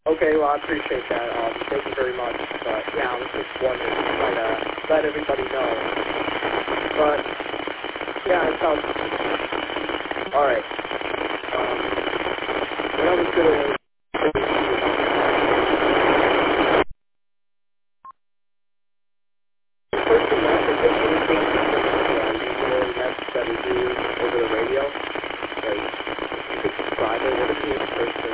Okay, well, I appreciate that. Thank you very much. But, yeah, I was just wondering, try to let everybody know. But, yeah, it sounds... Alright. What I was going to... First thing that is anything usual message that we do over the radio. Like, if you could subscribe it, what is the first